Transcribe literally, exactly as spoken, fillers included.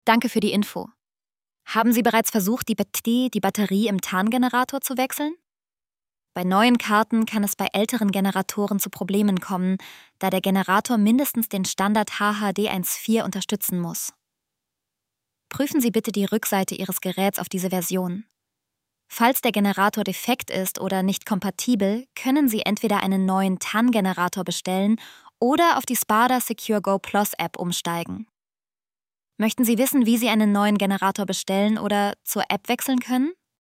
Danke für die Info. Haben Sie bereits versucht, die, Bat- die Batterie im Tarngenerator zu wechseln? Bei neuen Karten kann es bei älteren Generatoren zu Problemen kommen, da der Generator mindestens den Standard H H D eins Punkt vier unterstützen muss. Prüfen Sie bitte die Rückseite Ihres Geräts auf diese Version. Falls der Generator defekt ist oder nicht kompatibel, können Sie entweder einen neuen T A N-Generator bestellen oder auf die Spada Secure Go Plus App umsteigen. Möchten Sie wissen, wie Sie einen neuen Generator bestellen oder zur App wechseln können?